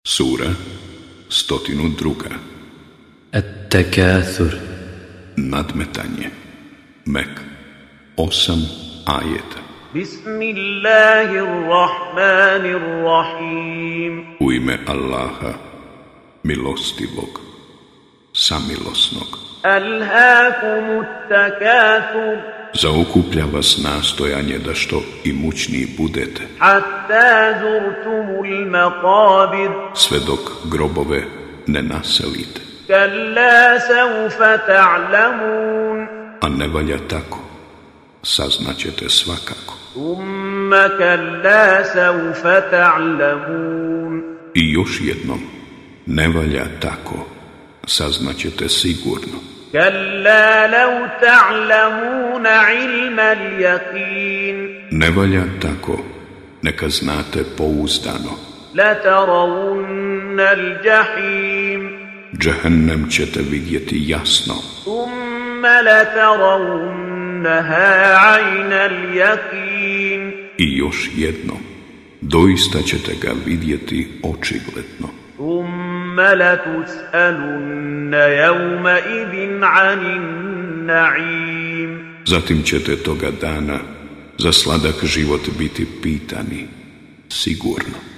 Sura 102. At-Takathur. Nadmetanje. Mek. 8 ajeta. Bismillahirrahmanirrahim. U ime Allaha, milostivog, samilosnog. Alhaakumut takathur. Zaokuplja vas nastojanje da što imućniji budete, Hatta zurtumul maqabir. sve dok grobove ne naselite. Kalla sawfa ta'lamun. A ne valja tako, saznaćete svakako. Thumma kalla sawfa ta'lamun. I još jednom, ne valja tako, saznaćete sigurno. Kalla law ta'lamuna ilmal yaqin. Ne valja tako, neka znate pouzdano. لترون الجحيم Džehennem ćete vidjeti jasno, ثم لترونها عين اليقين i još jednom, doista ćete ga vidjeti očigledno. ثم لتسألن يومئذ عن النعيم. Zatim ćete toga dana za sladak život biti pitani, sigurno.